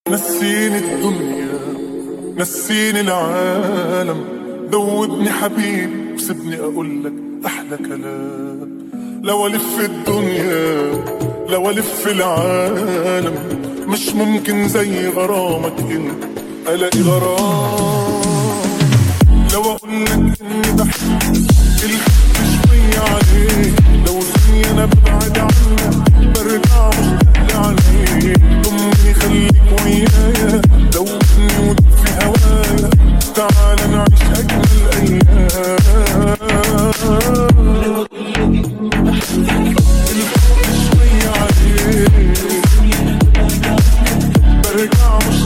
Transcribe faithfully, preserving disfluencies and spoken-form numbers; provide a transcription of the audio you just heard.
نسيني الدنيا نسيني العالم، دوبني حبيبي وسيبني اقولك احلى كلام. لو الف الدنيا لو الف العالم مش ممكن زي غرامك انت الاقي غرام. لو اقولك اني بحبك الحب شوية عليك، لو ثانية انا ببعد عنك برجع مشتاق عليك. ضمني خليك ويايا، دوبني ودوب في هوايا، تعال نعيش اجمل ايام. لو اقولك اني بحبك الحب شوية عليك برجع مشتاق